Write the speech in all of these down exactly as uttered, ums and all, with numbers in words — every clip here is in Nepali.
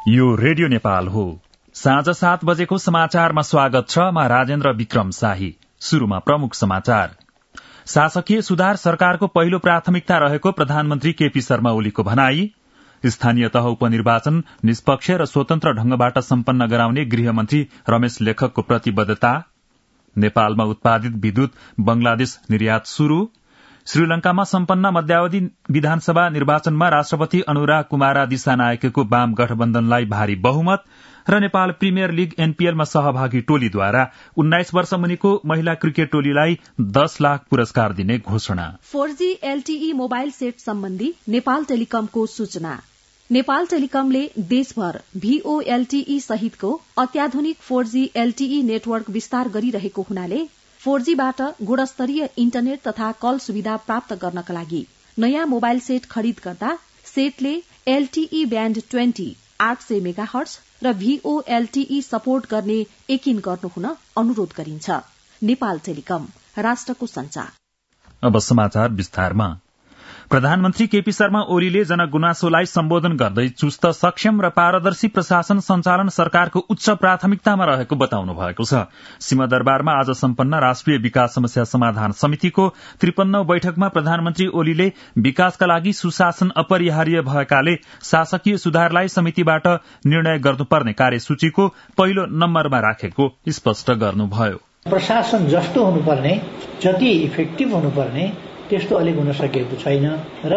यो रेडियो नेपाल हो। साँझ सात बजेको समाचारमा स्वागत छ। म राजेन्द्र विक्रम शाही। शुरूमा प्रमुख समाचार। शासकीय सुधार सरकारको पहिलो प्राथमिकता रहेको प्रधानमन्त्री केपी शर्मा ओलीको भनाई। स्थानीय तह उपनिर्वाचन निष्पक्ष र स्वतन्त्र ढंगबाट सम्पन्न गराउने गृहमन्त्री रमेश लेखकको प्रतिबद्धता। नेपालमा उत्पादित विद्युत बंगलादेश निर्यात शुरू। श्रीलंकामा सम्पन्न मध्यावधि विधानसभा निर्वाचनमा राष्ट्रपति अनुराग कुमार दिशानायकको वाम गठबन्धनलाई भारी बहुमत र नेपाल प्रिमियर लीग एनपीएलमा सहभागी टोलीद्वारा उन्नाइस वर्ष मुनिको महिला क्रिकेट टोलीलाई दस लाख पुरस्कार दिने घोषणा। Four G LTE mobile set सम्बन्धी नेपाल टेलिकमको सूचना। नेपाल टेलिकमले देशभर भीओएलटीई सहितको अत्याधुनिक फोर जी एलटीई नेटवर्क विस्तार गरिरहेको हुनाले फोर जी बाट गुणस्तरीय इन्टरनेट तथा कल सुविधा प्राप्त गर्नका लागि नयाँ मोबाइल सेट खरिद गर्दा सेटले एलटीई ब्याण्ड ट्वेन्टी आठ सय मेगाहर्ट्ज र भीओएलटीई सपोर्ट गर्ने यकिन गर्नु हुन अनुरोध गरिन्छ। नेपाल टेलिकम, राष्ट्रको संचार। अब समाचार विस्तारमा। प्रधानमन्त्री केपी शर्मा ओलीले जनगुनासोलाई सम्बोधन गर्दै चुस्त, सक्षम र पारदर्शी प्रशासन सञ्चालन सरकारको उच्च प्राथमिकतामा रहेको बताउनु भएको छ। सिंहदरबारमा आज सम्पन्न राष्ट्रिय विकास समस्या समाधान समितिको त्रिपन्नौ बैठकमा प्रधानमन्त्री ओलीले विकासका लागि सुशासन अपरिहार्य भएकाले शासकीय सुधारलाई समितिबाट निर्णय गर्नुपर्ने कार्यसूचीको पहिलो नम्बरमा राखेको स्पष्ट गर्नुभयो। प्रशासन जस्तो हुनुपर्ने, जति इफेक्टिभ हुनुपर्ने त्यस्तो अलिक हुन सकेको छैन र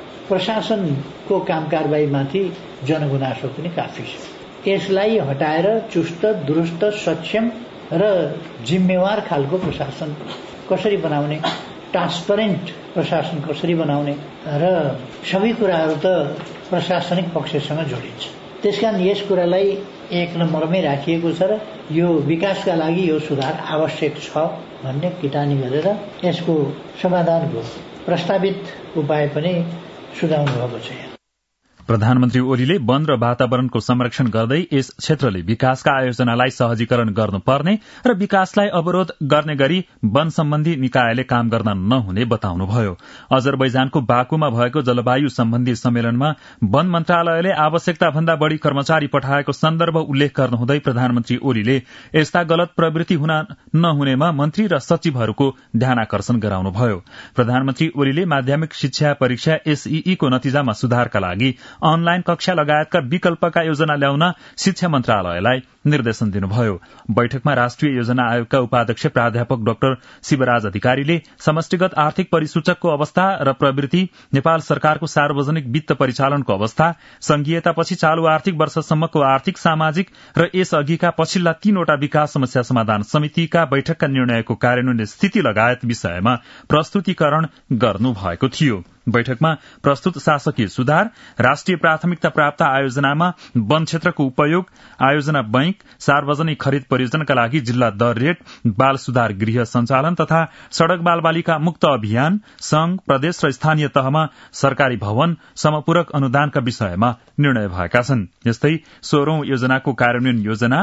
प्रशासनको काम कारबाहीमाथि जनगुनासो पनि काफी छ। यसलाई हटाएर चुस्त, दुरुस्त, सक्षम र जिम्मेवार खालको प्रशासन कसरी बनाउने, ट्रान्सपरेन्ट प्रशासन कसरी बनाउने र सबै कुराहरू त प्रशासनिक पक्षसँग जोडिन्छ। त्यसकारण यस कुरालाई एक नम्बरमै राखिएको छ र यो विकासका लागि यो सुधार आवश्यक छ भन्ने किटानी गरेर यसको समाधानको प्रस्तावित उपाय पनि सुझाउनु भएको छ। प्रधानमन्त्री ओलीले वन र वातावरणको संरक्षण गर्दै यस क्षेत्रले विकासका आयोजनालाई सहजीकरण गर्नुपर्ने र विकासलाई अवरोध गर्ने गरी वन सम्बन्धी निकायले काम गर्न नहुने बताउनुभयो। अजरबैजानको बाकुमा भएको जलवायु सम्बन्धी सम्मेलनमा वन मन्त्रालयले आवश्यकता भन्दा बढ़ी कर्मचारी पठाएको सन्दर्भ उल्लेख गर्नुहुँदै प्रधानमन्त्री ओलीले यस्ता गलत प्रवृत्ति हुन नहुनेमा मन्त्री र सचिवहरूको ध्यानाकर्षण गराउनुभयो। प्रधानमन्त्री ओलीले माध्यमिक शिक्षा परीक्षा एसईई को नतिजामा सुधारका लागि अनलाइन कक्षा लगायतका विकल्पका योजना ल्याउन शिक्षा मन्त्रालयलाई निर्देशन दिनुभयो। बैठकमा राष्ट्रिय योजना आयोगका उपाध्यक्ष प्राध्यापक डाक्टर शिवराज अधिकारीले समष्टिगत आर्थिक परिसूचकको अवस्था र प्रवृत्ति, नेपाल सरकारको सार्वजनिक वित्त परिचालनको अवस्था, संघीयतापछि चालू आर्थिक वर्षसम्मको आर्थिक, सामाजिक र यस अघिका पछिल्ला तीनवटा विकास समस्या समाधान समितिका बैठकका निर्णयको कार्यान्वयन स्थिति लगायत विषयमा प्रस्तुतीकरण गर्नु भएको थियो। बैठकमा प्रस्तुत शासकीय सुधार, राष्ट्रिय प्राथमिकता प्राप्त आयोजनामा वन क्षेत्रको उपयोग, आयोजना बैंक, सार्वजनिक खरिद परियोजनाका लागि जिल्ला दर रेट, बाल सुधार गृह सञ्चालन तथा सड़क बाल बालिका मुक्त अभियान, संघ, प्रदेश र स्थानीय तहमा सरकारी भवन, समपूरक अनुदानका विषयमा निर्णय भएका छन्। यस्तै सोह्रौं योजनाको कार्यान्वयन योजना,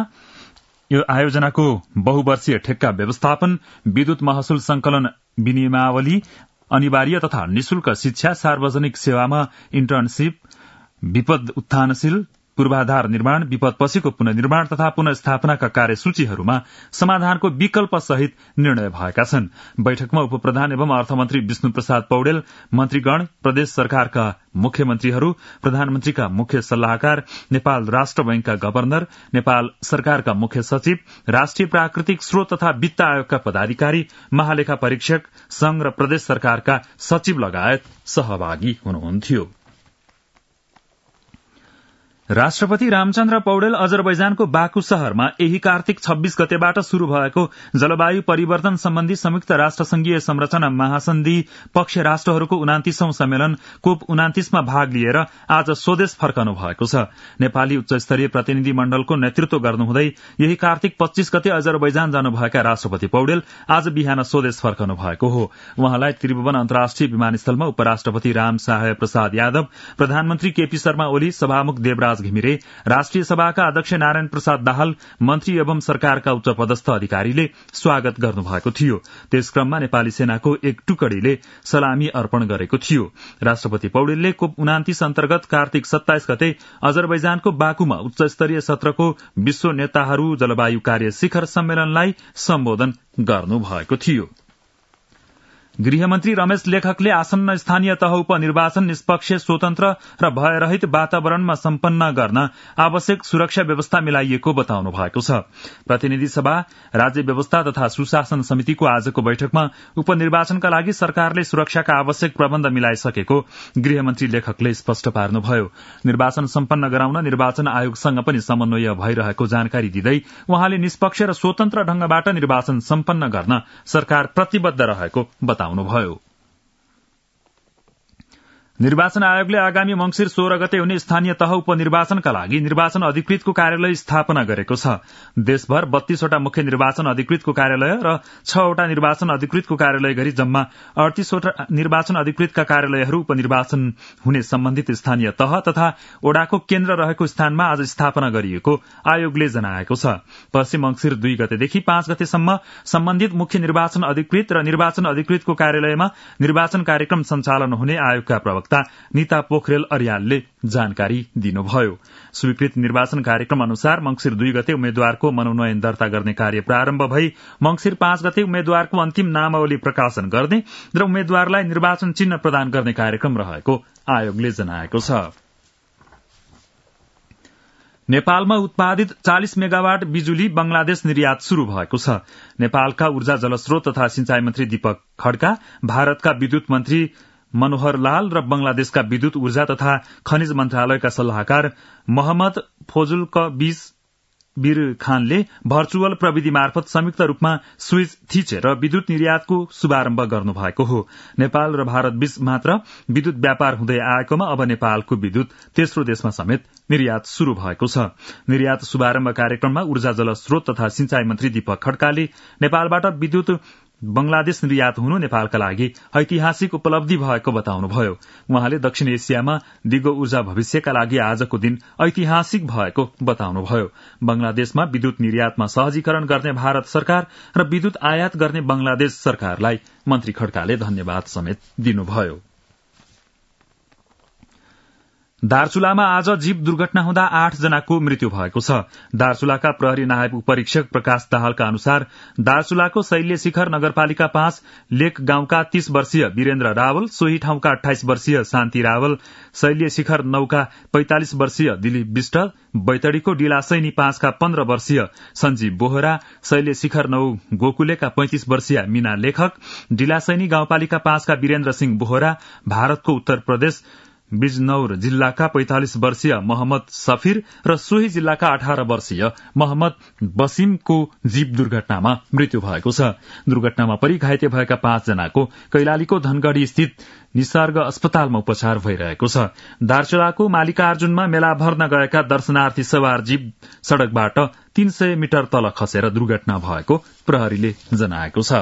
यो आयोजनाको बहुवर्षीय ठेक्का व्यवस्थापन, विद्युत महसुल संकलन विनियमावली, अनिवार्य तथा निशुल्क शिक्षा, सार्वजनिक सेवामा इन्टर्नशिप, विपद उत्थानशील पूर्वाधार निर्माण, विपदपछिको पुनर्निर्माण तथा पुनर्स्थापनाका कार्यसूचीहरूमा समाधानको विकल्प सहित निर्णय भएका छन्। बैठकमा उपप्रधान एवं अर्थमन्त्री विष्णु प्रसाद पौडेल, मन्त्रीगण, प्रदेश सरकारका मुख्यमन्त्रीहरू, प्रधानमन्त्रीका मुख्य सल्लाहकार, नेपाल राष्ट्र बैंकका गवर्नर, नेपाल सरकारका मुख्य सचिव, राष्ट्रिय प्राकृतिक स्रोत तथा वित्त आयोगका पदाधिकारी, महालेखा परीक्षक, संघ र प्रदेश सरकारका सचिव लगायत सहभागी हुनुहुन्थ्यो। राष्ट्रपति रामचन्द्र पौडेल अजरबैजानको बाकु शहरमा यही कार्तिक छब्बीस गतेबाट शुरू भएको जलवायु परिवर्तन सम्बन्धी संयुक्त राष्ट्र संघीय संरचना महासन्धि पक्ष राष्ट्रहरूको उनातिसौं सम्मेलन कोप उनातिसमा भाग लिएर आज स्वदेश फर्कनु भएको छ। नेपाली उच्च स्तरीय प्रतिनिधि मण्डलको नेतृत्व गर्नुहुँदै यही कार्तिक पच्चीस गते अजरबैजान जानुभएका राष्ट्रपति पौडेल आज बिहान स्वदेश फर्कनु भएको हो। उहाँलाई त्रिभुवन अन्तर्राष्ट्रिय विमानस्थलमा उपराष्ट्रपति राम सहाय प्रसाद यादव, प्रधानमन्त्री केपी शर्मा ओली, सभामुख देवराज राज घिमिरे, राष्ट्रिय सभाका अध्यक्ष नारायण प्रसाद दाहाल, मन्त्री एवं सरकारका उच्च पदस्थ अधिकारीले स्वागत गर्नुभएको थियो। त्यस क्रममा नेपाली सेनाको एक टुकडीले सलामी अर्पण गरेको थियो। राष्ट्रपति पौडेलले कोप उनातिस अन्तर्गत कार्तिक सत्ताइस गते अजरबैजानको बाकुमा उच्च स्तरीय सत्रको विश्व नेताहरू जलवायु कार्य शिखर सम्मेलनलाई सम्बोधन गर्नुभएको थियो। गृहमन्त्री रमेश लेखकले आसन्न स्थानीय तह उपनिर्वाचन निष्पक्ष, स्वतन्त्र र भयरहित वातावरणमा सम्पन्न गर्न आवश्यक सुरक्षा व्यवस्था मिलाइएको बताउनु भएको छ। प्रतिनिधि सभा, राज्य व्यवस्था तथा सुशासन समितिको आजको बैठकमा उपनिर्वाचनका लागि सरकारले सुरक्षाका आवश्यक प्रबन्ध मिलाइसकेको गृहमन्त्री लेखकले स्पष्ट पार्नुभयो। निर्वाचन सम्पन्न गराउन निर्वाचन आयोगसँग पनि समन्वय भइरहेको जानकारी दिँदै उहाँले निष्पक्ष र स्वतन्त्र ढंगबाट निर्वाचन सम्पन्न गर्न सरकार प्रतिबद्ध रहेको बताउनु भयो। निर्वाचन आयोगले आगामी मंसिर सोह्र गते हुने स्थानीय तह उपनिर्वाचनका लागि निर्वाचन अधिकृतको कार्यालय स्थापना गरेको छ। देशभर बत्तीसवटा मुख्य निर्वाचन अधिकृतको कार्यालय र छवटा निर्वाचन अधिकृतको कार्यालय गरी जम्मा अडतीसवटा निर्वाचन अधिकृतका कार्यालयहरू उपनिर्वाचन हुने सम्बन्धित स्थानीय तह तथा ओडाको केन्द्र रहेको स्थानमा आज स्थापना गरिएको आयोगले जनाएको छ। पश्चिम मंसिर दुई गतेदेखि पाँच गतेसम्म सम्बन्धित मुख्य निर्वाचन अधिकृत र निर्वाचन अधिकृतको कार्यालयमा निर्वाचन कार्यक्रम सञ्चालन हुने आयोगका प्रवक्ता नीता पोखरेल अर्यालले जानकारी दिनुभयो। स्वीकृत निर्वाचन कार्यक्रम अनुसार मंसिर दुई गते उम्मेद्वारको मनोनयन दर्ता गर्ने कार्य प्रारम्भ भई मंसिर पाँच गते उम्मेद्वारको अन्तिम नामावली प्रकाशन गर्ने र उम्मेद्वारलाई निर्वाचन चिन्ह प्रदान गर्ने कार्यक्रम रहेको आयोगले जनाएको छ। नेपालमा उत्पादित चालिस मेगावाट बिजुली बंगलादेश निर्यात शुरू भएको छ। नेपालका ऊर्जा जलस्रोत तथा सिंचाई मन्त्री दीपक खड्का, भारतका विद्युत मन्त्री मनोहर लाल र बंगलादेशका विद्युत ऊर्जा तथा खनिज मन्त्रालयका सल्लाहकार मोहम्मद फोजुल कबीर बीर खानले भर्चुअल प्रविधि मार्फत संयुक्त रूपमा स्विच थिचेर विद्युत निर्यातको शुभारम्भ गर्नुभएको हो। नेपाल र भारत बीच मात्र विद्युत व्यापार हुँदै आएकोमा अब नेपालको विद्युत तेस्रो देशमा समेत निर्यात शुरू भएको छ। निर्यात शुभारम्भ कार्यक्रममा ऊर्जा जलस्रोत तथा सिंचाई मन्त्री दीपक खड्काले नेपालबाट विद्युत बंगलादेश निर्यात हुनु नेपालका लागि ऐतिहासिक उपलब्धि भएको बताउनुभयो। उहाँले दक्षिण एसियामा दिगो ऊर्जा भविष्यका लागि आजको दिन ऐतिहासिक भएको बताउनुभयो। बंगलादेशमा विद्युत निर्यातमा सहजीकरण गर्ने भारत सरकार र विद्युत आयात गर्ने बंगलादेश सरकारलाई मन्त्री खड्काले धन्यवाद समेत दिनुभयो। दार्चुलामा आज जीप दुर्घटना हुँदा आठ जनाको मृत्यु भएको छ। दार्चुलाका प्रहरी नायब उपरीक्षक प्रकाश दाहालका अनुसार दार्चुलाको शैल्य शिखर नगरपालिका पाँच लेक गाउँका तीस वर्षीय वीरेन्द्र रावल, सोही ठाउँका अठाइस वर्षीय शान्ति रावल, शैल्य शिखर नौका पैंतालिस वर्षीय दिलीप विष्ट, बैतडीको डिलासैनी पाँचका पन्ध्र वर्षीय सञ्जीव बोहरा, शैल्य शिखर नौ गोकुलेका पैंतिस वर्षीय मीना लेखक, डिलासैनी गाउँपालिका पाँचका वीरेन्द्र सिंह बोहरा, भारतको उत्तर प्रदेश बिजनौर जिल्लाका पैंतालिस वर्षीय मोहम्मद सफिर र सोही जिल्लाका अठार वर्षीय मोहम्मद बसिमको जीप दुर्घटनामा मृत्यु भएको छ। दुर्घटनामा परि घाइते भएका पाँच जनाको कैलालीको धनगढ़ी स्थित निसर्ग अस्पतालमा उपचार भइरहेको छ। दार्चुलाको मालिकार्जुनमा मेला भर्न गएका दर्शनार्थी सवार जीप सड़कबाट तीन सय मिटर तल खसेर दुर्घटना भएको प्रहरीले जनाएको छ।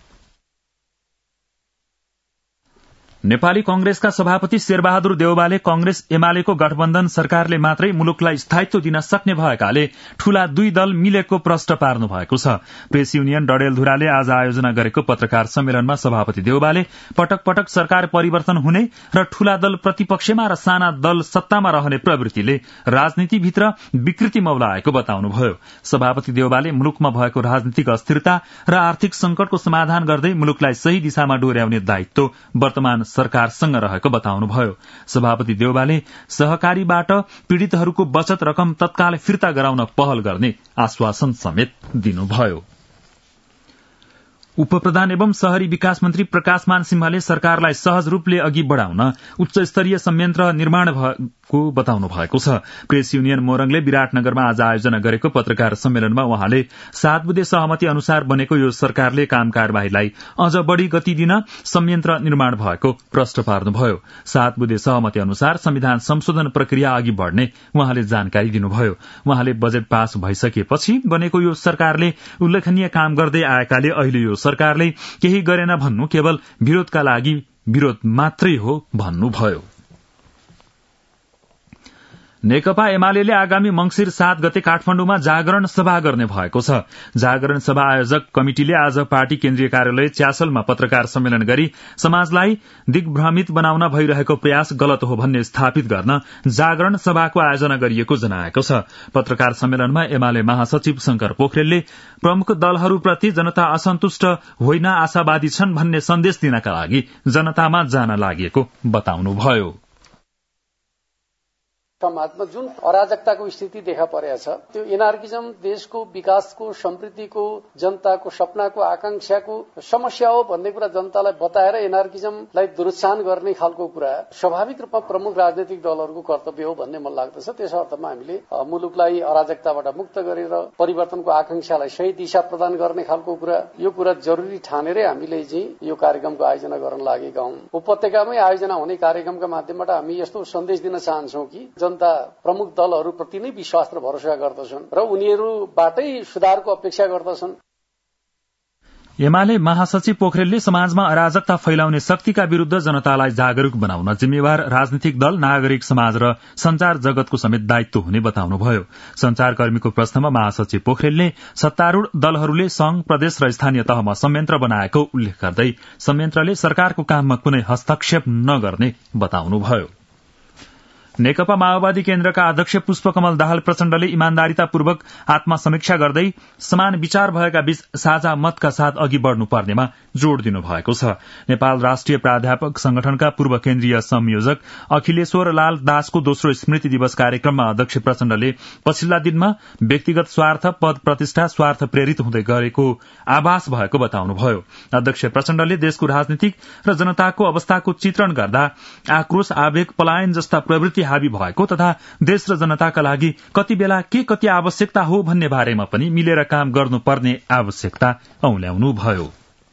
नेपाली कंग्रेसका सभापति शेरबहादुर देउवाले कंग्रेस एमालेको गठबन्धन सरकारले मात्रै मुलुकलाई स्थायित्व दिन सक्ने भएकाले ठूला दुई दल मिलेको प्रश्न पार्नु भएको छ। प्रेस युनियन डडेलधुराले आज आयोजना गरेको पत्रकार सम्मेलनमा सभापति देउवाले पटक पटक सरकार परिवर्तन हुने र ठूला दल प्रतिपक्षमा र साना दल सत्तामा रहने प्रवृत्तिले राजनीतिभित्र विकृति मौलाएको बताउनुभयो। सभापति देउवाले मुलुकमा भएको राजनीतिक अस्थिरता र आर्थिक संकटको समाधान गर्दै मुलुकलाई सही दिशामा डोर्याउने दायित्व वर्तमान सरकारसँग रहेको बताउनुभयो। सभापति देउवाले सहकारीबाट पीड़ितहरूको बचत रकम तत्काल फिर्ता गराउन पहल गर्ने आश्वासन समेत दिनुभयो। उपप्रधान एवं शहरी विकास मन्त्री प्रकाशमान सिंहले सरकारलाई सहज रूपले अघि बढ़ाउन उच्च स्तरीय संयन्त्र निर्माण भएको बताउनु भएको छ। प्रेस युनियन मोरङले विराटनगरमा आज आयोजना गरेको पत्रकार सम्मेलनमा उहाँले सात बुँदे सहमति अनुसार बनेको यो सरकारले काम कार्यवाहीलाई अझ बढ़ी गति दिन संयन्त्र निर्माण भएको प्रश्न पार्नुभयो। सात बुँदे सहमति अनुसार संविधान संशोधन प्रक्रिया अघि बढ़ने उहाँले जानकारी दिनुभयो। उहाँले बजेट पास भइसकेपछि बनेको यो सरकारले उल्लेखनीय काम गर्दै आएकाले अहिले यो सरकारले केही गरेन भन्नु केवल विरोधका लागि विरोध मात्रै हो भन्नुभयो। नेकपा एमाले आगामी मंसिर सात गते काठमाडौँमा जागरण सभा गर्ने भएको छ। जागरण सभा आयोजक कमिटिले आज पार्टी केन्द्रीय कार्यालय च्यासलमा पत्रकार सम्मेलन गरी समाजलाई दिग्भ्रमित बनाउन भइरहेको प्रयास गलत हो भन्ने स्थापित गर्न जागरण सभाको आयोजना गरिएको जनाएको छ। पत्रकार सम्मेलनमा एमाले महासचिव शंकर पोखरेलले प्रमुख दलहरूप्रति जनता असन्तुष्ट होइन, आशावादी छन् भन्ने सन्देश दिनका लागि जनतामा जान लागेको बताउनुभयो। समाजमा जुन अराजकताको स्थिति देखा परेको छ त्यो एनार्किजम देशको विकासको समृद्धिको जनताको सपनाको आकांक्षाको समस्या हो भन्ने कुरा जनतालाई बताएर एनार्किजमलाई दुरुत्साहन गर्ने खालको कुरा स्वाभाविक रूपमा प्रमुख राजनैतिक दलहरूको कर्तव्य हो भन्ने मलाई लाग्दछ। त्यस अर्थमा हामीले मुलुकलाई अराजकताबाट मुक्त गरेर परिवर्तनको आकांक्षालाई सही दिशा प्रदान गर्ने खालको कुरा यो कुरा जरुरी ठानेरै हामीले चाहिँ यो कार्यक्रमको आयोजना गर्न लागेका हौं। उपत्यकामै आयोजना हुने कार्यक्रमका माध्यमबाट हामी यस्तो सन्देश दिन चाहन्छौं कि जनता प्रमुख दलहरूप्रति नै विश्वास र भरोसा गर्दछन् र उनीहरूबाटै सुधारको अपेक्षा गर्दछन्। एमाले महासचिव पोखरेलले समाजमा अराजकता फैलाउने शक्तिका विरूद्ध जनतालाई जागरूक बनाउन जिम्मेवार राजनीतिक दल, नागरिक समाज र संचार जगतको समेत दायित्व हुने बताउनुभयो। संचारकर्मीको प्रश्नमा महासचिव पोखरेलले सत्तारूढ़ दलहरूले संघ, प्रदेश र स्थानीय तहमा संयन्त्र बनाएको उल्लेख गर्दै संयन्त्रले सरकारको काममा कुनै हस्तक्षेप नगर्ने बताउनुभयो। नेकपा माओवादी केन्द्रका अध्यक्ष पुष्पकमल दाहाल प्रचण्डले इमान्दारितापूर्वक आत्मसमीक्षा गर्दै समान विचार भएका बीच साझा मतका साथ अघि बढ़नुपर्नेमा जोड़ दिनुभएको छ। नेपाल राष्ट्रिय प्राध्यापक संगठनका पूर्व केन्द्रीय संयोजक अखिलेश्वर लाल दासको दोस्रो स्मृति दिवस कार्यक्रममा अध्यक्ष प्रचण्डले पछिल्ला दिनमा व्यक्तिगत स्वार्थ, पद प्रतिष्ठा, स्वार्थ प्रेरित हुँदै गरेको आभास भएको बताउनुभयो। अध्यक्ष प्रचण्डले देशको राजनीतिक र जनताको अवस्थाको चित्रण गर्दा आक्रोश, आवेग, पलायन जस्ता प्रवृत्ति हावी भएको तथा देश र जनताका लागि कति बेला के कति आवश्यकता हो भन्ने बारेमा पनि मिलेर काम गर्नुपर्ने आवश्यकता औल्याउनुभयो।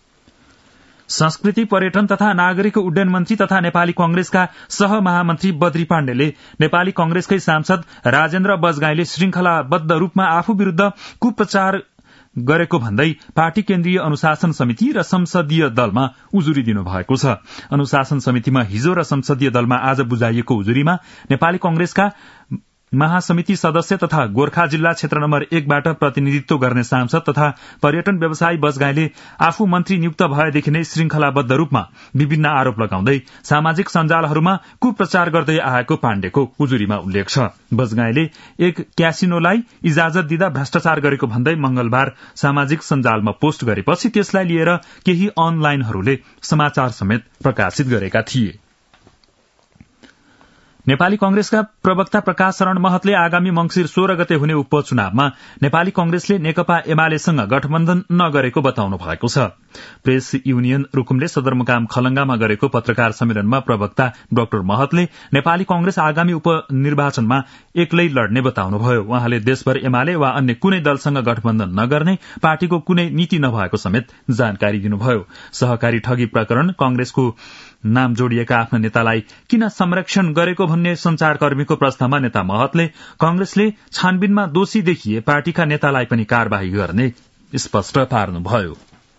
संस्कृति, पर्यटन तथा नागरिक उड्डयन मन्त्री तथा नेपाली कांग्रेसका सहमहामन्त्री बद्री पाण्डेले नेपाली कांग्रेसकै सांसद राजेन्द्र बजगाईले श्रृंखलाबद्ध रूपमा आफू विरूद्ध कुप्रचार गरेको भन्दै पार्टी केन्द्रीय अनुशासन समिति र संसदीय दलमा उजुरी दिनुभएको छ। अनुशासन समितिमा हिजो र संसदीय दलमा आज बुझाइएको उजुरीमा नेपाली कांग्रेसका महासमिति सदस्य तथा गोर्खा जिल्ला क्षेत्र नम्बर एकबाट प्रतिनिधित्व गर्ने सांसद तथा पर्यटन व्यवसायी बजगाईले आफू मन्त्री नियुक्त भएदेखि नै श्रृंखलाबद्ध रूपमा विभिन्न आरोप लगाउँदै सामाजिक सञ्जालहरूमा कुप्रचार गर्दै आएको पाण्डेको उजुरीमा उल्लेख छ। बजगाईले एक क्यासिनोलाई इजाजत दिँदा भ्रष्टाचार गरेको भन्दै मंगलबार सामाजिक सञ्जालमा पोस्ट गरेपछि त्यसलाई लिएर केही अनलाइनहरूले समाचार समेत प्रकाशित गरेका थिए। नेपाली कांग्रेसका प्रवक्ता प्रकाश शरण महतले आगामी मंसिर सोह्र गते हुने उपचुनावमा नेपाली कांग्रेसले नेकपा एमालेसँग गठबन्धन नगरेको बताउनु भएको छ। प्रेस युनियन रुकुमले सदरमुकाम खलंगामा गरेको पत्रकार सम्मेलनमा प्रवक्ता डाक्टर महतले नेपाली कांग्रेस आगामी उपनिर्वाचनमा एक्लै लड्ने बताउनुभयो। उहाँले देशभर एमाले वा अन्य कुनै दलसँग गठबन्धन नगर्ने पार्टीको कुनै नीति नभएको समेत जानकारी दिनुभयो। सहकारी ठगी प्रकरण कांग्रेसको नाम जोडिएका आफ्ना नेतालाई किन संरक्षण गरेको भन्ने संचारकर्मीको प्रश्नमा नेता महतले कांग्रेसले छानबिनमा दोषी देखिए पार्टीका नेतालाई पनि कार्यवाही गर्ने स्पष्ट पार्नुभयो।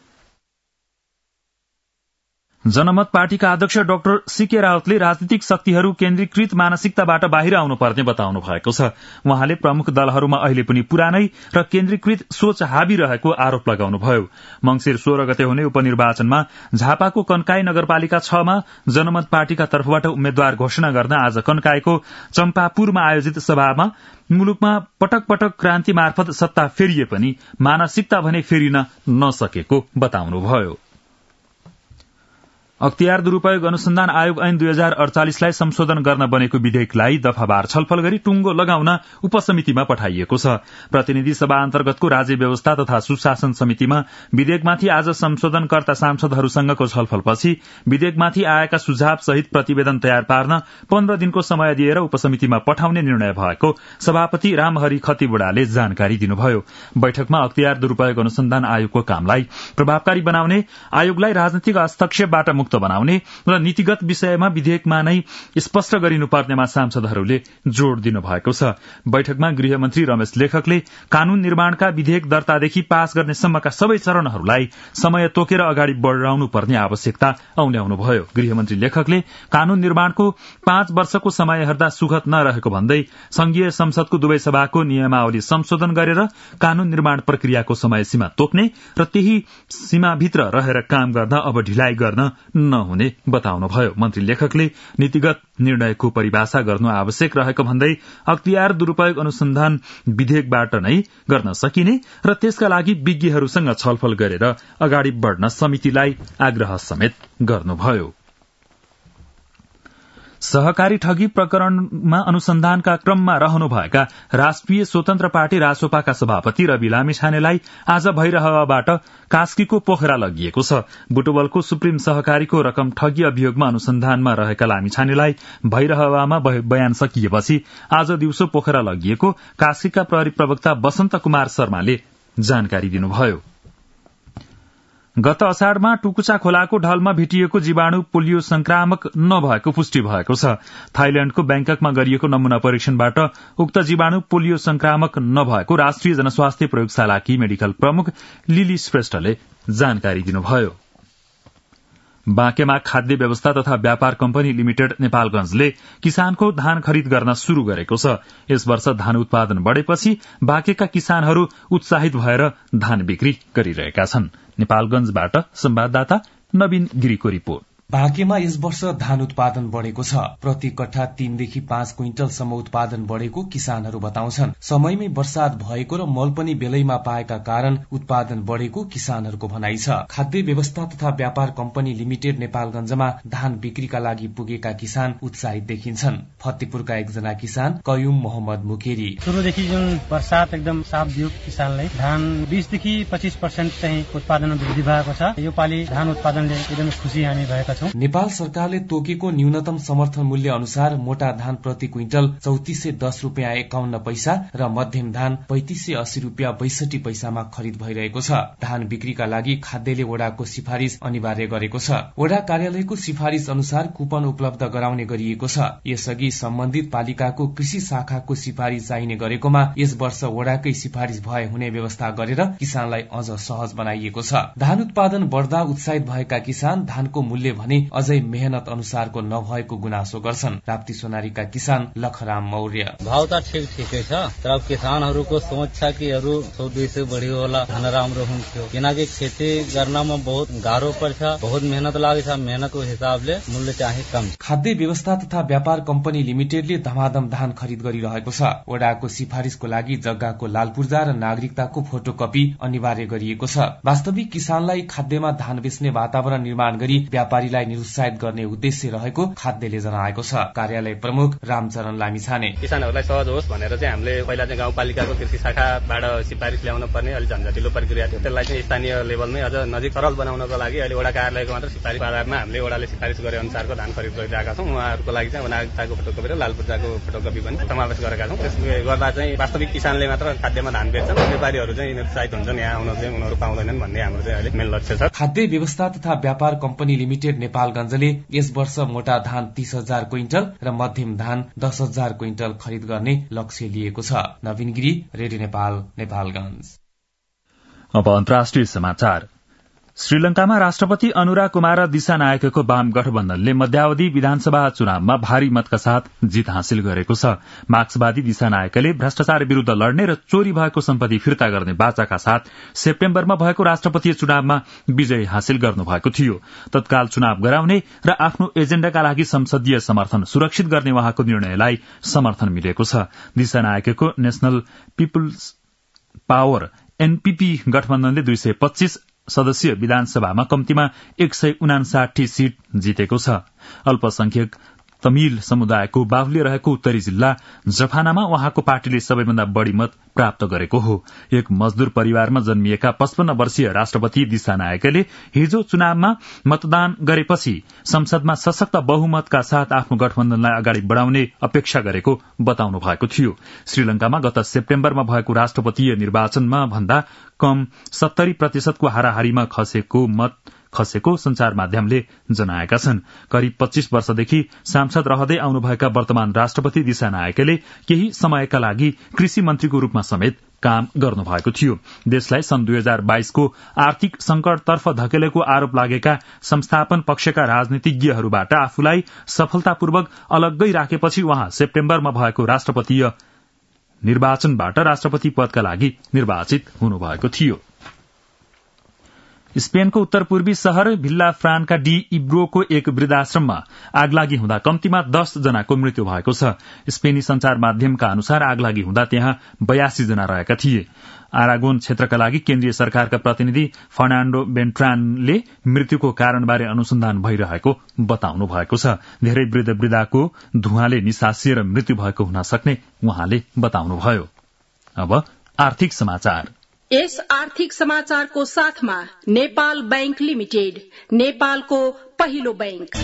जनमत पार्टीका अध्यक्ष डाक्टर सीके रावतले राजनीतिक शक्तिहरू केन्द्रीकृत मानसिकताबाट बाहिर आउनुपर्ने बताउनु भएको छ। उहाँले प्रमुख दलहरूमा अहिले पनि पुरानै र केन्द्रीकृत सोच हावी रहेको आरोप लगाउनुभयो। मंसिर सोह्र गते हुने उपनिर्वाचनमा झापाको कन्काई नगरपालिका छमा जनमत पार्टीका तर्फबाट उम्मेद्वार घोषणा गर्न आज कन्काईको चम्पापुरमा आयोजित सभामा मुलुकमा पटक पटक क्रान्ति मार्फत सत्ता फेरिए पनि मानसिकता भने फेरिन नसकेको बताउनुभयो। अख्तियार दुरूपयोग अनुसन्धान आयोग ऐन दुई हजार अडचालिसलाई संशोधन गर्न बनेको विधेयकलाई दफावार छलफल गरी टुंगो लगाउन उपसमितिमा पठाइएको छ। प्रतिनिधि सभा अन्तर्गतको राज्य व्यवस्था तथा सुशासन समितिमा विधेयकमाथि आज संशोधनकर्ता सांसदहरूसँगको छलफलपछि विधेयकमाथि आएका सुझाव सहित प्रतिवेदन तयार पार्न पन्ध्र दिनको समय दिएर उपसमितिमा पठाउने निर्णय भएको सभापति रामहरि खतिवड़ाले जानकारी दिनुभयो। बैठकमा अख्तियार दुरूपयोग अनुसन्धान आयोगको कामलाई प्रभावकारी बनाउने, आयोगलाई राजनीतिक हस्तक्षेपबाट मुक्त मुक्त बनाउने र नीतिगत विषयमा विधेयकमा नै स्पष्ट गरिनुपर्नेमा सांसदहरूले जोड़ दिनुभएको छ। बैठकमा गृहमन्त्री रमेश लेखकले कानून निर्माणका विधेयक दर्तादेखि पास गर्ने सम्मका सबै चरणहरूलाई समय तोकेर अगाडि बढ़ाउनु पर्ने आवश्यकता औल्याउनुभयो। गृहमन्त्री लेखकले कानून निर्माणको पाँच वर्षको समय हेर्दा सुखद नरहेको भन्दै संघीय संसदको दुवै सभाको नियमावली संशोधन गरेर कानून निर्माण प्रक्रियाको समय सीमा तोक्ने र त्यही सीमाभित्र रहेर काम गर्दा अब ढिलाइ गर्न नहुने बताउनुभयो। मन्त्री लेखकले नीतिगत निर्णयको परिभाषा गर्नु आवश्यक रहेको भन्दै अख्तियार दुरूपयोग अनुसन्धान विधेयकबाट नै गर्न सकिने र त्यसका लागि विज्ञहरूसँग छलफल गरेर अगाडि बढ़न समितिलाई आग्रह समेत गर्नुभयो। सहकारी ठगी प्रकरणमा अनुसन्धानका क्रममा रहनुभएका राष्ट्रिय स्वतन्त्र पार्टी रासोपाका सभापति रवि लामिछानेलाई आज भैरहवाबाट कास्कीको पोखरा लगिएको छ। बुटवलको सुप्रिम सहकारीको रकम ठगी अभियोगमा अनुसन्धानमा रहेका लामिछानेलाई भैरहवामा बयान सकिएपछि आज दिउँसो पोखरा लगिएको कास्कीका प्रहरी प्रवक्ता वसन्त कुमार शर्माले जानकारी दिनुभयो। गत अषाढ़मा टुकुचा खोलाको ढलमा भेटिएको जीवाणु पोलियो संक्रामक नभएको पुष्टि भएको छ। थाइल्याण्डको ब्याङ्ककमा गरिएको नमूना परीक्षणबाट उक्त जीवाणु पोलियो संक्रामक नभएको राष्ट्रिय जनस्वास्थ्य प्रयोगशालाकी मेडिकल प्रमुख लिली श्रेष्ठले जानकारी दिनुभयो। बाँकेमा खाद्य व्यवस्था तथा व्यापार कम्पनी लिमिटेड नेपालगंजले किसानको धान खरिद गर्न शुरू गरेको छ। यस वर्ष धान उत्पादन बढ़ेपछि बाँकेका किसानहरू उत्साहित भएर धान बिक्री गरिरहेका छन्। नेपालगंजबाट संवाददाता नवीन गिरीको रिपोर्ट। बाँकेमा यस वर्ष धान उत्पादन बढ़ेको छ। प्रति कट्ठा तीनदेखि पाँच क्विन्टलसम्म उत्पादन बढ़ेको किसानहरू बताउँछन्। समयमै वर्षात भएको र मल पनि बेलैमा पाएका कारण उत्पादन बढ़ेको किसानहरूको भनाइ छ। खाद्य व्यवस्था तथा व्यापार कम्पनी लिमिटेड नेपालगंजमा धान बिक्रीका लागि पुगेका किसान उत्साहित देखिन्छन्। फतेपुरका एकजना किसान कयुम मोहम्मद मुकेरी सुरुदेखि जुन वर्षात एकदम साथ दियो किसानलाई धान बीसदेखि पच्चीस पर्सेन्ट चाहिँ उत्पादनमा वृद्धि भएको छ। यो पालि धान उत्पादनले एकदम खुशी हामी भएका छौं। नेपाल सरकारले तोकेको न्यूनतम समर्थन मूल्य अनुसार मोटा धान प्रति क्विन्टल चौतिस सय दस रूपियाँ एकाउन्न पैसा र मध्यम धान पैंतिस सय अस्सी रूपियाँ बैसठी पैसामा खरिद भइरहेको छ। धान बिक्रीका लागि खाद्यले वडाको सिफारिश अनिवार्य गरेको छ। वडा कार्यालयको सिफारिश अनुसार कुपन उपलब्ध गराउने गरिएको छ। यसअघि सम्बन्धित पालिकाको कृषि शाखाको सिफारिश चाहिने गरेकोमा यस वर्ष वडाकै सिफारिश भए हुने व्यवस्था गरेर किसानलाई अझ सहज बनाइएको छ। धान उत्पादन बढ़दा उत्साहित भएका किसान धानको मूल्य भने अझै मेहनत अनुसारको नभएको गुनासो गर्छन्। राप्ती सोनारीका किसान लखराम मौर्य भाव त ठिक ठिकै छ, तर किसानहरूको सोच छ कि अरू सौ दुई सय बढी होला धान राम्रो हुन्थ्यो, किनकि खेती गर्नमा बहुत गाह्रो पर्छ, बहुत मेहनत लाग्छ। मेहनतको हिसाबले मूल्य चाहिँ कम। खाद्य व्यवस्था तथा व्यापार कम्पनी लिमिटेडले धमाधम धान खरिद गरिरहेको छ। वडाको सिफारिशको लागि जग्गाको लाल पूर्जा र नागरिकताको फोटोकपी अनिवार्य गरिएको छ। वास्तविक किसानलाई खाद्यमा धान बेच्ने वातावरण निर्माण गरी व्यापारीलाई निरुत्साहित गर्ने उद्देश्य रहेको खाद्यले जनाएको छ। कार्यालय प्रमुख रामचरण लामिछाने किसानहरूलाई सहज होस् भनेर चाहिँ हामीले पहिला चाहिँ गाउँपालिकाको कृषि शाखाबाट सिफारिश ल्याउन पर्ने अलिक झन्झटिलो प्रक्रिया थियो। त्यसलाई चाहिँ स्थानीय लेभलमै अझ नजिक सरल बनाउनको लागि अहिले वडा कार्यालयको मात्र सिफारिश आधारमा हामीले वडाले सिफारिश गरे अनुसारको धान खरिद गरिरहेका छौँ। उहाँहरूको लागि चाहिँ नागरिकताको फोटोकपी र लाल पूर्जाको फोटोकपी पनि समावेश गरेका छौँ। त्यसले गर्दा चाहिँ वास्तविक किसानले मात्र खाद्यमा धान बेच्छन्, व्यापारीहरू चाहिँ निरुत्साहित हुन्छन्, यहाँ आउन चाहिँ उनीहरू पाउँदैनन् भन्ने हाम्रो चाहिँ अहिले मेन लक्ष्य छ। खाद्य व्यवस्था तथा व्यापार कम्पनी लिमिटेड नेपालगञ्जले यस वर्ष मोटा धान तीस हजार क्विन्टल र मध्यम धान दस हजार क्विन्टल खरिद गर्ने लक्ष्य लिएको छ। नवीन गिरी, रेडियो नेपाल, नेपालगञ्ज। अब अन्तर्राष्ट्रिय समाचार। श्रीलंकामा राष्ट्रपति अनुरा कुमार दिशानायकको वाम गठबन्धनले मध्यावधि विधानसभा चुनावमा भारी मतका साथ जित हासिल गरेको छ। मार्क्सवादी दिशानायकले भ्रष्टाचार विरूद्ध लड्ने र चोरी भएको सम्पत्ति फिर्ता गर्ने बाचाका साथ सेप्टेम्बरमा भएको राष्ट्रपतीय चुनावमा विजय हासिल गर्नुभएको थियो। तत्काल चुनाव गराउने र आफ्नो एजेण्डाका लागि संसदीय समर्थन सुरक्षित गर्ने उहाँको निर्णयलाई समर्थन मिलेको छ। दिशानायकको नेशनल पिपुल्स पावर एनपीपी गठबन्धनले दुई सय पच्चीस सदस्यीय विधानसभामा कम्तीमा एक सय उनासाठी सीट जितेको छ। अल्पसंख्यक तमिल समुदायको बाहुल्य रहेको उत्तरी जिल्ला जफानामा उहाँको पार्टीले सबैभन्दा बढ़ी मत प्राप्त गरेको हो। एक मजदूर परिवारमा जन्मिएका पचपन्न वर्षीय राष्ट्रपति दिशानायकले हिजो चुनावमा मतदान गरेपछि संसदमा सशक्त बहुमतका साथ आफ्नो गठबन्धनलाई अगाडि बढ़ाउने अपेक्षा गरेको बताउनु भएको थियो। श्रीलंकामा गत सेप्टेम्बरमा भएको राष्ट्रपतीय निर्वाचनमा भन्दा कम सत्तरी प्रतिशतको हाराहारीमा खसेको मत खसेको संचार माध्यमले जनाएका छन्। करिब पच्चीस वर्षदेखि सांसद रहँदै आउनुभएका वर्तमान राष्ट्रपति दिशानायकले केही समयका लागि कृषि मन्त्रीको रूपमा समेत काम गर्नुभएको थियो। देशलाई सन् दुई हजार बाइसको आर्थिक संकटतर्फ धकेलेको आरोप लागेका संस्थापन पक्षका राजनीतिज्ञहरूबाट आफूलाई सफलतापूर्वक अलग्गै राखेपछि उहाँ सेप्टेम्बरमा भएको राष्ट्रपतीय निर्वाचनबाट राष्ट्रपति पदका लागि निर्वाचित हुनुभएको थियो। स्पेनको उत्तर पूर्वी शहर भिल्ला फ्रान्का डी इब्रोको एक वृद्धाश्रममा आगलागी हुँदा कम्तीमा दस जनाको मृत्यु भएको छ। स्पेनी संचार माध्यमका अनुसार आगलागी हुँदा त्यहाँ बयासी जना रहेका थिए। आरागोन क्षेत्रका लागि केन्द्रीय सरकारका प्रतिनिधि फर्नान्डो बेन्ट्रानले मृत्युको कारणबारे अनुसन्धान भइरहेको बताउनु भएको छ। धेरै वृद्ध वृद्धाको धुवाँले निसासिएर मृत्यु भएको हुन सक्ने उहाँले बताउनुभयो। अब आर्थिक समाचार। यस आर्थिक समाचारको साथमा नेपाल बैंक लिमिटेड, नेपालको पहिलो बैंक।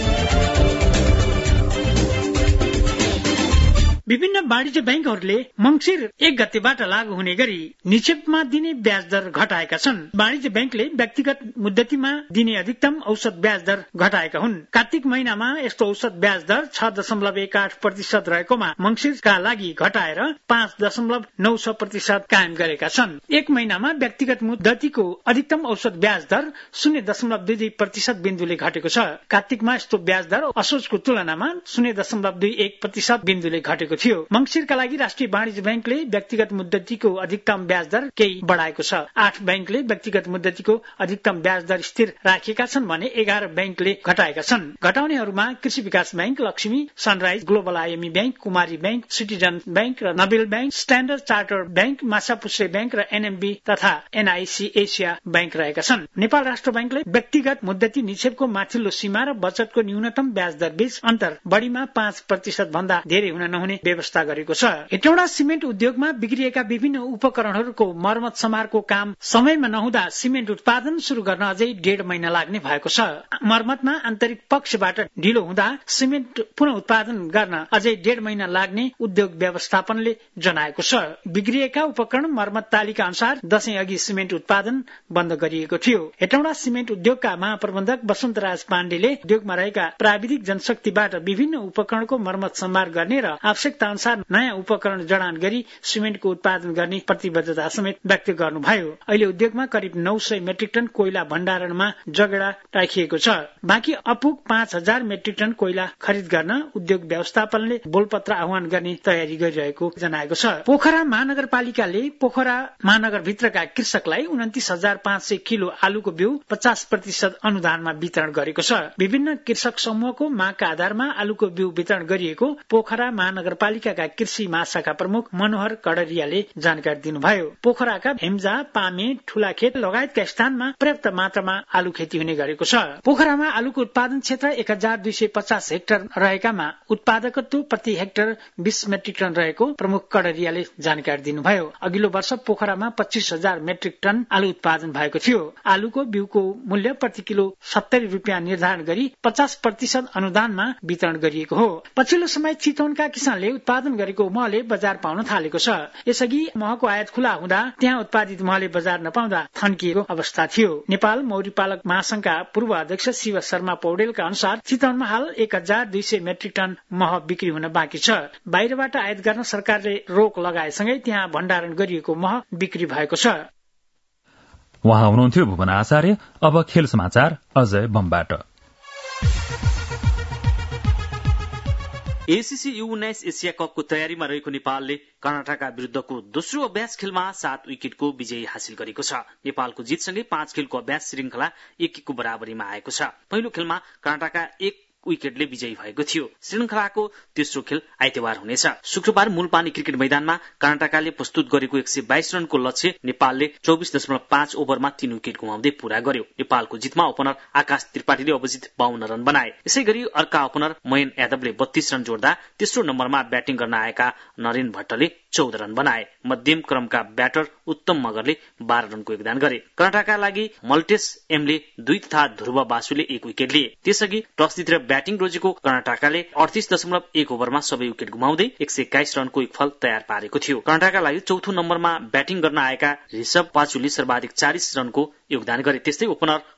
विभिन्न वाणिज्य बैंकहरूले मंसिर एक गतेबाट लागू हुने गरी निक्षेपमा दिने ब्याज दर घटाएका छन्। वाणिज्य बैंकले व्यक्तिगत मुद्दतीमा दिने अधिकतम औसत ब्याज दर घटाएका हुन्। कार्तिक महिनामा यस्तो औसत ब्याज दर छ दशमलव एक आठ प्रतिशत रहेकोमा मंसिरका लागि घटाएर पाँच दशमलव नौ छ प्रतिशत कायम गरेका छन्। एक महिनामा व्यक्तिगत मुद्दतीको अधिकतम औसत ब्याज दर शून्य दशमलव दुई दुई प्रतिशत बिन्दुले घटेको छ। कार्तिकमा यस्तो ब्याज दर असोजको तुलनामा शून्य दशमलव दुई एक प्रतिशत बिन्दुले घटेको थियो। मंसिरका लागि राष्ट्रिय वाणिज्य बैंकले व्यक्तिगत मुद्दतीको अधिकतम ब्याज दर केही बढाएको छ। आठ बैंकले व्यक्तिगत मुद्दतीको अधिकतम ब्याज दर स्थिर राखेका छन् भने एघार बैंकले घटाएका छन्। घटाउनेहरूमा Krishi Vikas bank, Laxmi, sunrise, global IME bank, Kumari bank, citizen bank र Nabil bank, standard chartered bank, Machhapuchchhre bank र एनएमबी तथा एनआईसी एसिया बैंक रहेका छन्। नेपाल राष्ट्र बैंकले व्यक्तिगत मुद्दती निक्षेपको माथिल्लो सीमा र बचतको न्यूनतम ब्याज दर बीच अन्तर बढ़ीमा पाँच प्रतिशत भन्दा धेरै हुन नहुने व्यवस्था गरेको छ। हेटौडा सिमेन्ट उद्योगमा बिग्रिएका विभिन्न उपकरणहरूको मर्मत समारको काम समयमा नहुँदा सिमेन्ट उत्पादन शुरू गर्न अझै डेढ महिना लाग्ने भएको छ। मर्मतमा आन्तरिक पक्षबाट ढिलो हुँदा सिमेन्ट पुनः उत्पादन गर्न अझै डेढ महिना लाग्ने उद्योग व्यवस्थापनले जनाएको छ। बिग्रिएका उपकरण मर्मत तालिका अनुसार दशैं अघि सिमेन्ट उत्पादन बन्द गरिएको थियो। हेटौडा सिमेन्ट उद्योगका महाप्रबन्धक वसन्तराज पाण्डेले उद्योगमा रहेका प्राविधिक जनशक्तिबाट विभिन्न उपकरणको मर्मत सम्भार गर्ने र आवश्यकता अनुसार नयाँ उपकरण जडान गरी सिमेन्टको उत्पादन गर्ने प्रतिबद्धता समेत व्यक्त गर्नुभयो। अहिले उद्योगमा करिब नौ सय मेट्रिक टन कोइला भण्डारणमा जगेडा राखिएको छ। बाँकी अपुग पाँच हजार मेट्रिक टन कोइला खरिद गर्न उद्योग व्यवस्थापनले बोलपत्र आह्वान गर्ने तयारी गरिरहेको जनाएको छ। पोखरा महानगरपालिकाले पोखरा महानगरभित्रका कृषकलाई उन्तिस हजार पाँच सय किलो आलुको बिउ पचास प्रतिशत अनुदानमा वितरण गरेको छ। विभिन्न कृषक समूहको मागका आधारमा आलुको बिउ वितरण गरिएको पोखरा महानगरपालिकाका कृषि महाशाखा प्रमुख मनोहर कड़रियाले जानकारी दिनुभयो। पोखराका हेम्जा, पामे, ठूलाखेत लगायतका स्थानमा पर्याप्त मात्रामा आलु खेती हुने गरेको छ। पोखरामा आलुको उत्पादन क्षेत्र एक हजार दुई सय पचास हेक्टर रहेकामा उत्पादकत्व प्रति हेक्टर बीस मेट्रिक टन रहेको प्रमुख कड़रियाले जानकारी दिनुभयो। अघिल्लो वर्ष पोखरामा पच्चीस हजार मेट्रिक टन आलु उत्पादन भएको थियो। आलुको बिउको मूल्य प्रति किलो सत्तरी रुपियाँ निर्धारण गरी पचास प्रतिशत अनुदानमा वितरण गरिएको हो। पछिल्लो समय चितवनका किसानले उत्पादन गरेको महले बजार पाउन थालेको छ। यसअघि महको आयात खुला हुँदा त्यहाँ उत्पादित महले बजार नपाउँदा थन्किएको अवस्था थियो। नेपाल मौरी पालक महासंघका पूर्व अध्यक्ष शिव शर्मा पौडेलका अनुसार चितवनमा हाल एक हजार दुई सय मेट्रिक टन मह बिक्री हुन बाँकी छ। बाहिरबाट आयात गर्न सरकारले रोक लगाएसँगै त्यहाँ भण्डारण गरिएको मह बिक्री भएको छ। उहाँ हुनुहुन्थ्यो भुवन आचार्य। अब खेल समाचार अजय बमबाट। एसीसी यू उन्नाइस एसिया कपको तयारीमा रहेको नेपालले कर्नाटकका विरूद्धको दोस्रो अभ्यास खेलमा सात विकेटको विजय हासिल गरेको छ। नेपालको जितसँगै पाँच खेलको अभ्यास श्रृंखला एक एकको बराबरीमा आएको छ। पहिलो खेलमा कर्नाटकका एक विकेटले विजयी भएको थियो। श्रृंखलाको तेस्रो खेल आइतबार हुनेछ। शुक्रबार मूलपानी क्रिकेट मैदानमा कर्नाटकले प्रस्तुत गरेको एक सय बाइस रनको लक्ष्य नेपालले चौबिस दशमलव पाँच ओभरमा तीन विकेट गुमाउँदै पूरा गर्यो। नेपालको जितमा ओपनर आकाश त्रिपाठीले अभिजित बाउन्न रन बनाए। यसै गरी अर्का ओपनर मयन यादवले बत्तीस रन जोड्दा तेस्रो नम्बरमा ब्याटिङ गर्न आएका नरेन भट्टले चौध रन बनाए। मध्यम क्रमका ब्याटर उत्तम मगरले बाह्र रनको योगदान गरे। कर्नाटकका लागि मल्टेस एमले दुई तथा ध्रुव बासुले एक विकेट लिए। त्यसअघि टस जितेर ब्याटिङ रोजेको कर्नाटकले अडतीस दशमलव एक ओभरमा सबै विकेट गुमाउँदै एक सय एक्काइस रनको एक फल तयार पारेको थियो। कर्नाटकका लागि चौथो नम्बरमा ब्याटिङ गर्न आएका ऋषभ पाचुले सर्वाधिक चालिस रनको योगदान गरे। त्यस्तै ओपनर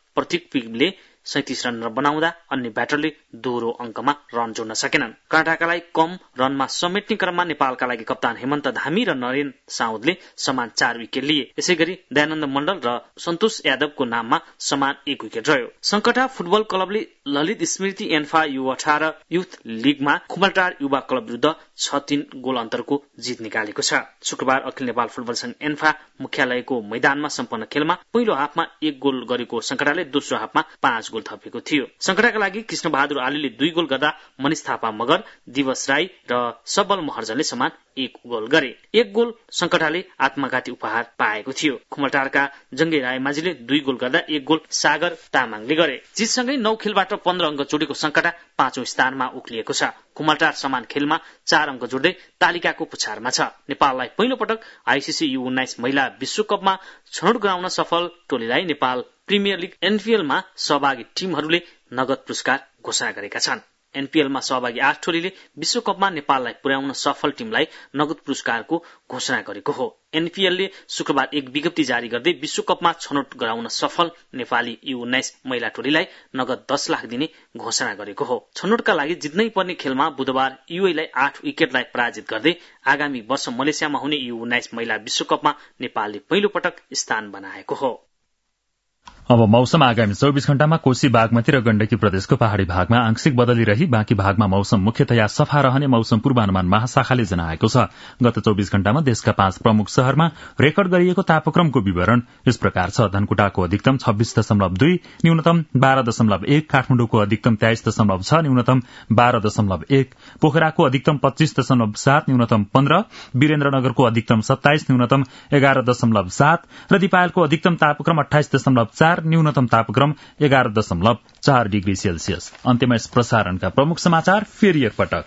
प्रतीक पिगले सैतिस रन बनाउँदा अन्य ब्याटरले दोहोरो अङ्कमा रन जोड्न सकेनन्। कर्णाटकलाई कम रनमा समेट्ने क्रममा नेपालका लागि कप्तान हेमन्त धामी र नरेन साउदले समान चार विकेट लिए। यसै गरी दयानन्द मण्डल र सन्तोष यादवको नाममा समान एक विकेट रह्यो। संकटा फुटबल क्लबले ललित स्मृति एन्फा यु अठारह युथ लीगमा खुमलटार युवा क्लब विरुद्ध छ तीन गोल अन्तरको जित निकालेको छ। शुक्रबार अखिल नेपाल फुटबल संघ एन्फा मुख्यालयको मैदानमा सम्पन्न खेलमा पहिलो हाफमा एक गोल गरेको संकटाले दोस्रो हाफमा पाँच गोल थपेको थियो। संकटाका लागि कृष्ण बहादुर आलीले दुई गोल गर्दा मनिष थापा मगर, दिवस राई र सबल महर्जनले समान एक गोल गरे। एक गोल संकटाले आत्मघाती उपहार पाएको थियो। खुमलटारका जङ्गे रायमाझीले दुई गोल गर्दा एक गोल सागर तामाङले गरे। जितसँगै नौ खेलबाट पन्ध्र अङ्क जोडेको संकटा पाँचौं स्थानमा उक्लिएको छ। खुमलटार समान खेलमा चार अङ्क जोड्दै तालिकाको पुछारमा छ। नेपाललाई पहिलो पटक आइसिसी यु उन्नाइस महिला विश्वकपमा छनौट गराउन सफल टोलीलाई नेपाल प्रिमियर लिग एनपीएलमा सहभागी टिमहरूले नगद पुरस्कार घोषणा गरेका छन्। एनपीएलमा सहभागी आठ टोलीले विश्वकपमा नेपाललाई पुर्याउन सफल टिमलाई नगद पुरस्कारको घोषणा गरेको हो। एनपीएलले शुक्रबार एक विज्ञप्ति जारी गर्दै विश्वकपमा छनौट गराउन सफल नेपाली यु उन्नाइस महिला टोलीलाई नगद दस लाख दिने घोषणा गरेको हो। छनौटका लागि जित्नै पर्ने खेलमा बुधबार युएलाई आठ विकेटलाई पराजित गर्दै आगामी वर्ष मलेसियामा हुने यु उन्नाइस महिला विश्वकपमा नेपालले पहिलो पटक स्थान बनाएको हो। अब मौसम। आगामी चौबिस घण्टामा कोशी, बागमती र गण्डकी प्रदेशको पहाड़ी भागमा आंशिक बदली रही बाँकी भागमा मौसम मुख्यतया सफा रहने मौसम पूर्वानुमान महाशाखाले जनाएको छ। गत चौबिस घण्टामा देशका पाँच प्रमुख शहरमा रेकर्ड गरिएको तापक्रमको विवरण यस प्रकार छ। धनकुटाको अधिकतम छब्बीस दशमलव दुई, न्यूनतम बाह्र दशमलव एक, काठमाडौँको अधिकतम तेइस दशमलव छ, न्यूनतम बाह्र दशमलव एक, पोखराको अधिकतम पच्चीस दशमलव सात, न्यूनतम पन्ध्र, वीरेन्द्रनगरको अधिकतम सत्ताइस, न्यूनतम एघार दशमलव सात र दिपायलको अधिकतम तापक्रम अठाइस दशमलव चार, न्यूनतम तापक्रम एघार दशमलव चार डिग्री सेल्सियस। अन्त्यमा यस प्रसारणका प्रमुख समाचार फेरि एकपटक।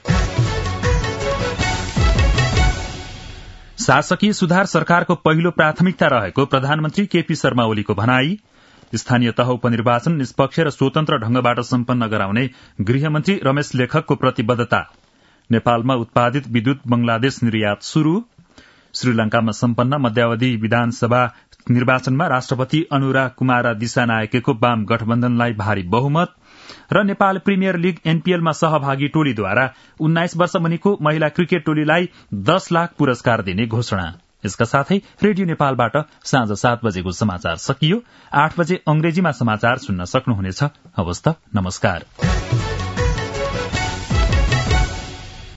शासकीय सुधार सरकारको पहिलो प्राथमिकता रहेको प्रधानमन्त्री केपी शर्मा ओलीको भनाई। स्थानीय तह उपनिर्वाचन निष्पक्ष र स्वतन्त्र ढंगबाट सम्पन्न गराउने गृहमन्त्री रमेश लेखकको प्रतिबद्धता। नेपालमा उत्पादित विद्युत बंगलादेश निर्यात शुरू। श्रीलंकामा सम्पन्न मध्यावधि विधानसभा निर्वाचनमा राष्ट्रपति अनुराग कुमार दिशानायकेको वाम गठबन्धनलाई भारी बहुमत र नेपाल प्रिमियर लिग एनपीएलमा सहभागी टोलीद्वारा उन्नाइस वर्ष मुनिको महिला क्रिकेट टोलीलाई दस लाख पुरस्कार दिने घोषणा। यसका साथै रेडियो नेपालबाट साँझ सात बजेको समाचार सकियो। आठ बजे अंग्रेजीमा समाचार सुन्न सक्नुहुनेछ। हवस् त, नमस्कार।